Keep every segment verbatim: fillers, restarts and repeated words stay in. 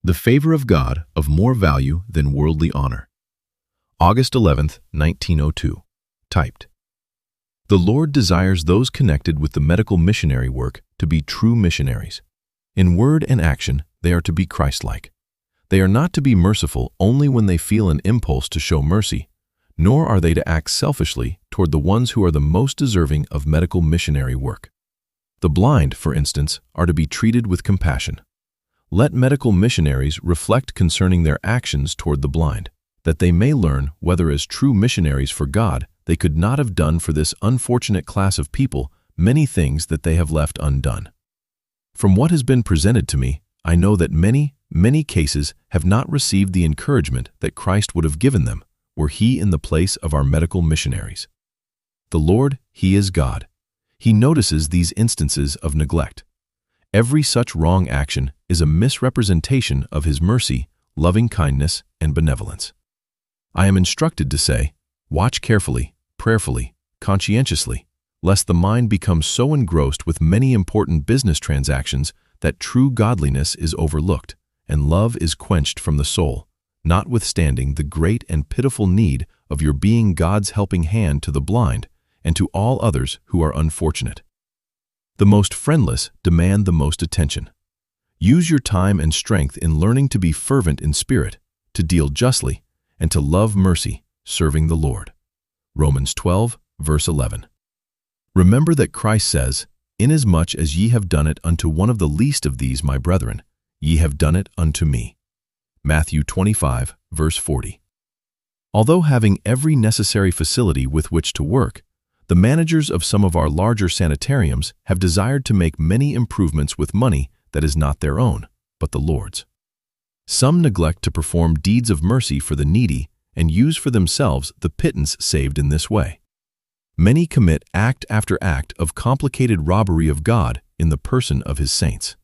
The favor of God of more value than worldly honor. August eleventh, nineteen oh two. Typed. The Lord desires those connected with the medical missionary work to be true missionaries. In word and action, they are to be Christ-like. They are not to be merciful only when they feel an impulse to show mercy, nor are they to act selfishly toward the ones who are the most deserving of medical missionary work. The blind, for instance, are to be treated with compassion. Let medical missionaries reflect concerning their actions toward the blind, that they may learn whether as true missionaries for God they could not have done for this unfortunate class of people many things that they have left undone. From what has been presented to me, I know that many, many cases have not received the encouragement that Christ would have given them were He in the place of our medical missionaries. The Lord, He is God. He notices these instances of neglect. Every such wrong action is a misrepresentation of His mercy, loving kindness, and benevolence. I am instructed to say, watch carefully, prayerfully, conscientiously, lest the mind become so engrossed with many important business transactions that true godliness is overlooked, and love is quenched from the soul, notwithstanding the great and pitiful need of your being God's helping hand to the blind and to all others who are unfortunate. The most friendless demand the most attention. Use your time and strength in learning to be fervent in spirit, to deal justly, and to love mercy, serving the Lord. Romans twelve, verse eleven. Remember that Christ says, "Inasmuch as ye have done it unto one of the least of these my brethren, ye have done it unto me." Matthew twenty-five, verse forty. Although having every necessary facility with which to work, the managers of some of our larger sanitariums have desired to make many improvements with money that is not their own, but the Lord's. Some neglect to perform deeds of mercy for the needy and use for themselves the pittance saved in this way. Many commit act after act of complicated robbery of God in the person of His saints.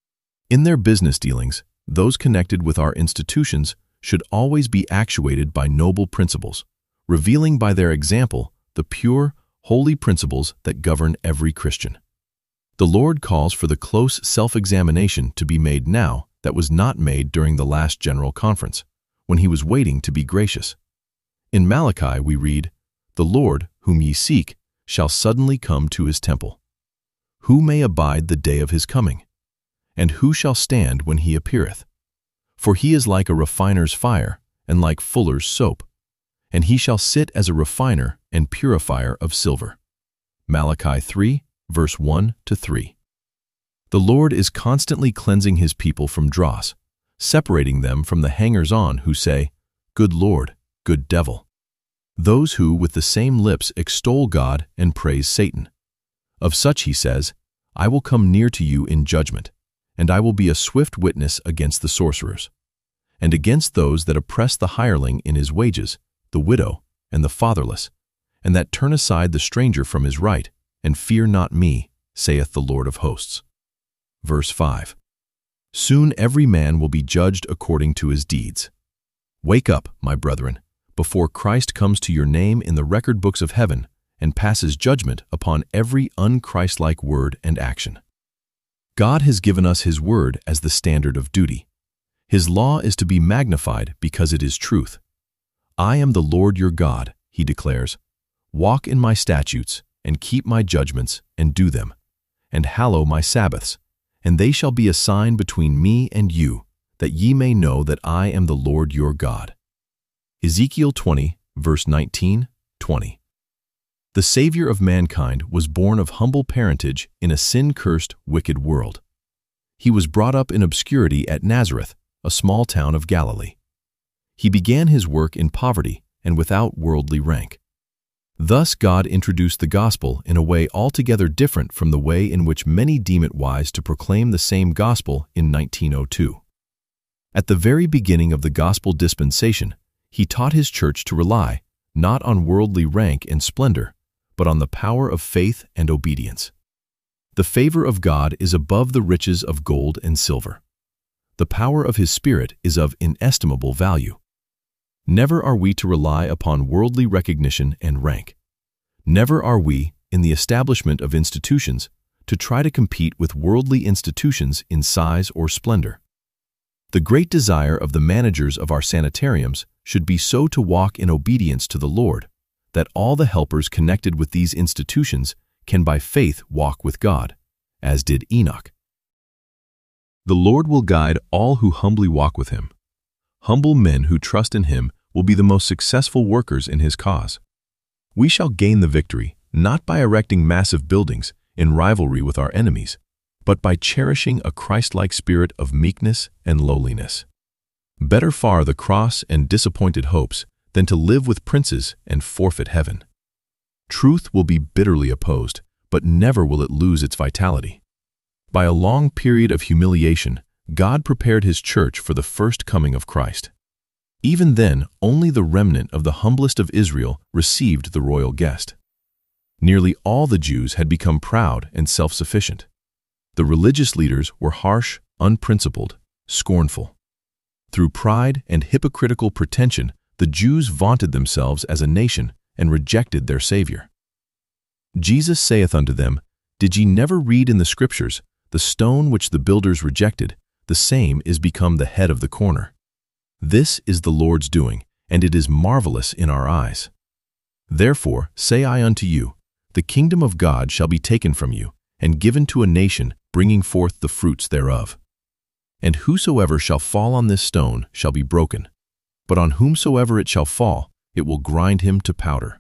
In their business dealings, those connected with our institutions should always be actuated by noble principles, revealing by their example the pure, holy principles that govern every Christian. The Lord calls for the close self-examination to be made now that was not made during the last General Conference, when He was waiting to be gracious. In Malachi we read, "The Lord, whom ye seek, shall suddenly come to His temple. Who may abide the day of His coming? And who shall stand when He appeareth? For He is like a refiner's fire, and like fuller's soap. And He shall sit as a refiner and purifier of silver." Malachi three, verse one to three. The Lord is constantly cleansing His people from dross, separating them from the hangers-on who say, "Good Lord, good devil." Those who with the same lips extol God and praise Satan. Of such He says, "I will come near to you in judgment, and I will be a swift witness against the sorcerers, and against those that oppress the hireling in his wages, the widow, and the fatherless, and that turn aside the stranger from his right, and fear not me, saith the Lord of hosts." Verse five. Soon every man will be judged according to his deeds. Wake up, my brethren, before Christ comes to your name in the record books of heaven and passes judgment upon every unchristlike word and action. God has given us His word as the standard of duty. His law is to be magnified because it is truth. "I am the Lord your God," He declares. "Walk in my statutes, and keep my judgments, and do them, and hallow my Sabbaths, and they shall be a sign between me and you, that ye may know that I am the Lord your God." Ezekiel twenty, verse nineteen, twenty. The Savior of mankind was born of humble parentage in a sin-cursed, wicked world. He was brought up in obscurity at Nazareth, a small town of Galilee. He began His work in poverty and without worldly rank. Thus God introduced the gospel in a way altogether different from the way in which many deem it wise to proclaim the same gospel in nineteen oh two. At the very beginning of the gospel dispensation, He taught His church to rely not on worldly rank and splendor, but on the power of faith and obedience. The favor of God is above the riches of gold and silver. The power of His Spirit is of inestimable value. Never are we to rely upon worldly recognition and rank. Never are we, in the establishment of institutions, to try to compete with worldly institutions in size or splendor. The great desire of the managers of our sanitariums should be so to walk in obedience to the Lord that all the helpers connected with these institutions can by faith walk with God, as did Enoch. The Lord will guide all who humbly walk with Him. Humble men who trust in Him will be the most successful workers in His cause. We shall gain the victory not by erecting massive buildings in rivalry with our enemies, but by cherishing a Christ-like spirit of meekness and lowliness. Better far the cross and disappointed hopes than to live with princes and forfeit heaven. Truth will be bitterly opposed, but never will it lose its vitality. By a long period of humiliation, God prepared His church for the first coming of Christ. Even then, only the remnant of the humblest of Israel received the royal guest. Nearly all the Jews had become proud and self-sufficient. The religious leaders were harsh, unprincipled, scornful. Through pride and hypocritical pretension, the Jews vaunted themselves as a nation and rejected their Savior. Jesus saith unto them, Did ye never read in the Scriptures, the stone which the builders rejected, the same is become the head of the corner? This is the Lord's doing, and it is marvelous in our eyes. Therefore say I unto you, the kingdom of God shall be taken from you, and given to a nation bringing forth the fruits thereof. And whosoever shall fall on this stone shall be broken, but on whomsoever it shall fall, it will grind him to powder.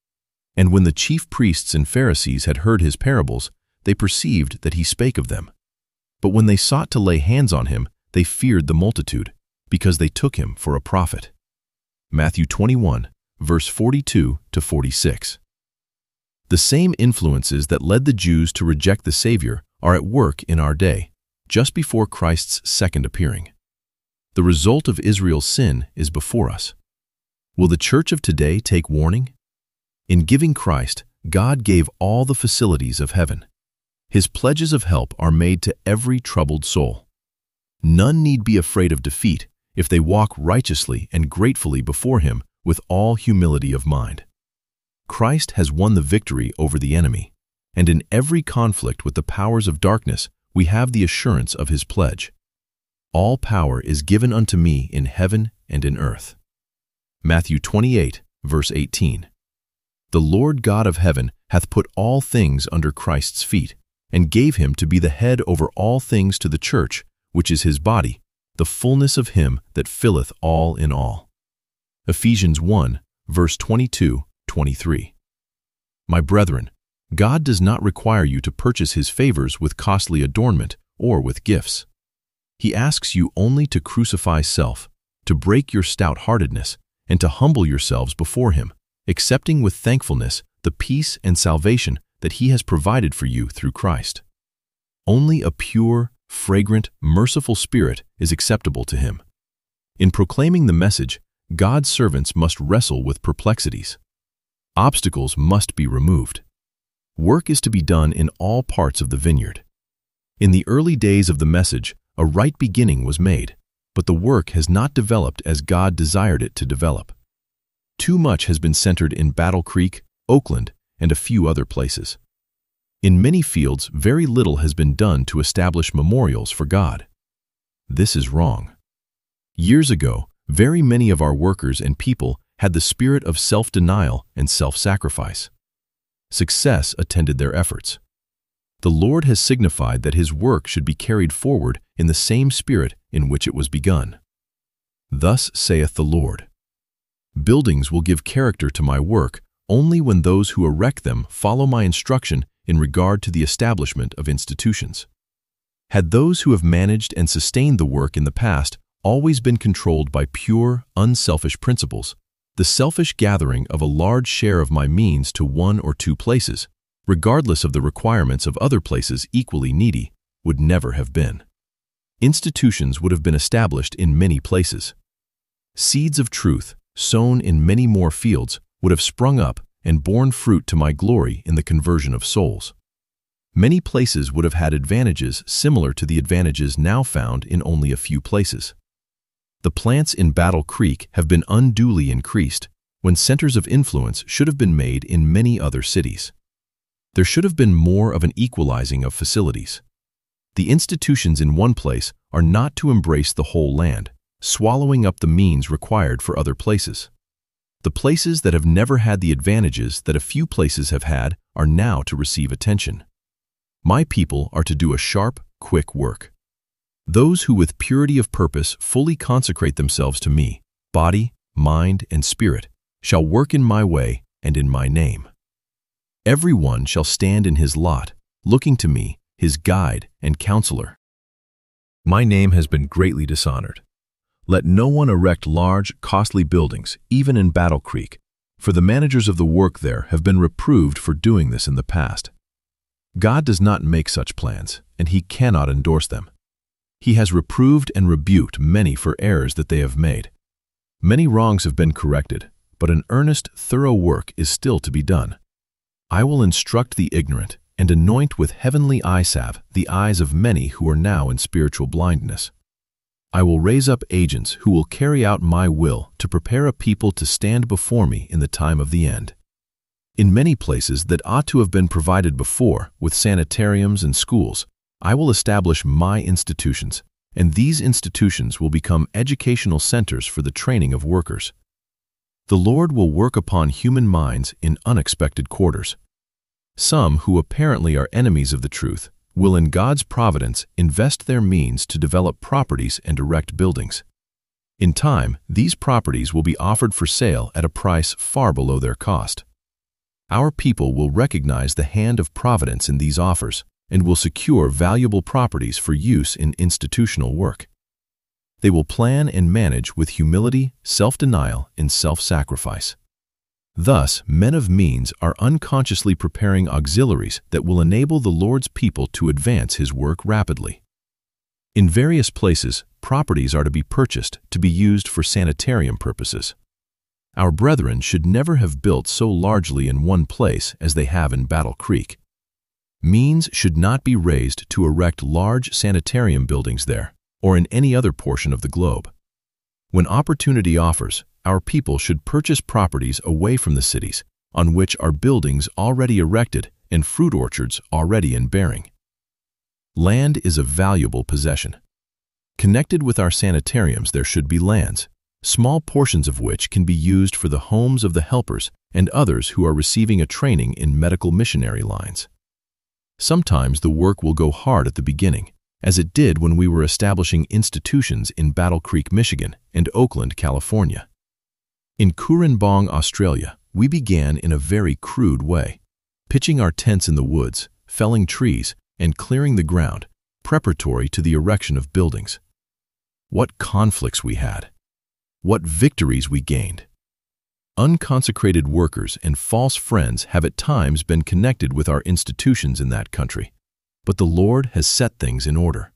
And when the chief priests and Pharisees had heard his parables, they perceived that he spake of them. But when they sought to lay hands on him, they feared the multitude, because they took him for a prophet. Matthew twenty-one, verse forty-two to forty-six. The same influences that led the Jews to reject the Savior are at work in our day, just before Christ's second appearing. The result of Israel's sin is before us. Will the church of today take warning? In giving Christ, God gave all the facilities of heaven. His pledges of help are made to every troubled soul. None need be afraid of defeat if they walk righteously and gratefully before Him with all humility of mind. Christ has won the victory over the enemy, and in every conflict with the powers of darkness we have the assurance of His pledge. All power is given unto me in heaven and in earth. Matthew twenty-eight, verse eighteen. The Lord God of heaven hath put all things under Christ's feet, and gave Him to be the head over all things to the church, which is His body, the fullness of Him that filleth all in all. Ephesians one, verse twenty-two, twenty-three. My brethren, God does not require you to purchase His favors with costly adornment or with gifts. He asks you only to crucify self, to break your stout-heartedness, and to humble yourselves before Him, accepting with thankfulness the peace and salvation that He has provided for you through Christ. Only a pure, fragrant, merciful spirit is acceptable to Him. In proclaiming the message, God's servants must wrestle with perplexities. Obstacles must be removed. Work is to be done in all parts of the vineyard. In the early days of the message, a right beginning was made, but the work has not developed as God desired it to develop. Too much has been centered in Battle Creek, Oakland, and a few other places. In many fields, very little has been done to establish memorials for God. This is wrong. Years ago, very many of our workers and people had the spirit of self-denial and self-sacrifice. Success attended their efforts. The Lord has signified that His work should be carried forward in the same spirit in which it was begun. Thus saith the Lord, Buildings will give character to my work only when those who erect them follow my instruction in regard to the establishment of institutions. Had those who have managed and sustained the work in the past always been controlled by pure, unselfish principles, the selfish gathering of a large share of my means to one or two places, regardless of the requirements of other places equally needy, would never have been. Institutions would have been established in many places. Seeds of truth, sown in many more fields, would have sprung up and borne fruit to my glory in the conversion of souls. Many places would have had advantages similar to the advantages now found in only a few places. The plants in Battle Creek have been unduly increased, when centers of influence should have been made in many other cities. There should have been more of an equalizing of facilities. The institutions in one place are not to embrace the whole land, swallowing up the means required for other places. The places that have never had the advantages that a few places have had are now to receive attention. My people are to do a sharp, quick work. Those who with purity of purpose fully consecrate themselves to me, body, mind, and spirit, shall work in my way and in my name. Every one shall stand in his lot, looking to me, his guide and counselor. My name has been greatly dishonored. Let no one erect large, costly buildings, even in Battle Creek, for the managers of the work there have been reproved for doing this in the past. God does not make such plans, and He cannot endorse them. He has reproved and rebuked many for errors that they have made. Many wrongs have been corrected, but an earnest, thorough work is still to be done. I will instruct the ignorant and anoint with heavenly eye salve the eyes of many who are now in spiritual blindness. I will raise up agents who will carry out my will to prepare a people to stand before me in the time of the end. In many places that ought to have been provided before, with sanitariums and schools, I will establish my institutions, and these institutions will become educational centers for the training of workers. The Lord will work upon human minds in unexpected quarters. Some who apparently are enemies of the truth will in God's providence invest their means to develop properties and erect buildings. In time, these properties will be offered for sale at a price far below their cost. Our people will recognize the hand of providence in these offers and will secure valuable properties for use in institutional work. They will plan and manage with humility, self-denial, and self-sacrifice. Thus, men of means are unconsciously preparing auxiliaries that will enable the Lord's people to advance His work rapidly. In various places, properties are to be purchased to be used for sanitarium purposes. Our brethren should never have built so largely in one place as they have in Battle Creek. Means should not be raised to erect large sanitarium buildings there or in any other portion of the globe. When opportunity offers, our people should purchase properties away from the cities, on which are buildings already erected and fruit orchards already in bearing. Land is a valuable possession. Connected with our sanitariums there should be lands, small portions of which can be used for the homes of the helpers and others who are receiving a training in medical missionary lines. Sometimes the work will go hard at the beginning, as it did when we were establishing institutions in Battle Creek, Michigan, and Oakland, California. In Cooranbong, Australia, we began in a very crude way, pitching our tents in the woods, felling trees, and clearing the ground, preparatory to the erection of buildings. What conflicts we had! What victories we gained! Unconsecrated workers and false friends have at times been connected with our institutions in that country, but the Lord has set things in order.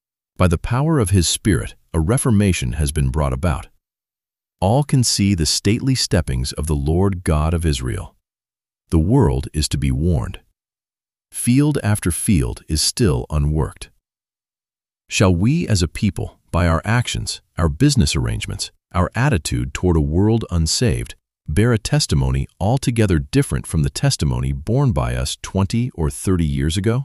By the power of His Spirit, a reformation has been brought about. All can see the stately steppings of the Lord God of Israel. The world is to be warned. Field after field is still unworked. Shall we as a people, by our actions, our business arrangements, our attitude toward a world unsaved, bear a testimony altogether different from the testimony borne by us twenty or thirty years ago?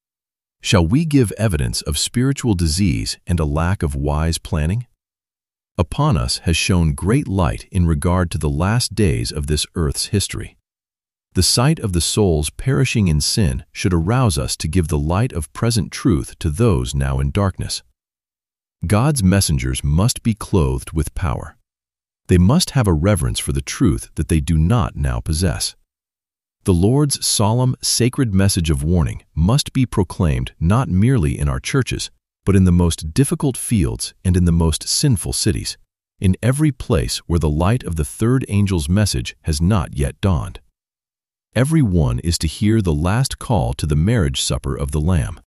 Shall we give evidence of spiritual disease and a lack of wise planning? Upon us has shone great light in regard to the last days of this earth's history. The sight of the souls perishing in sin should arouse us to give the light of present truth to those now in darkness. God's messengers must be clothed with power. They must have a reverence for the truth that they do not now possess. The Lord's solemn, sacred message of warning must be proclaimed not merely in our churches, but in the most difficult fields and in the most sinful cities, in every place where the light of the third angel's message has not yet dawned. Every one is to hear the last call to the marriage supper of the Lamb.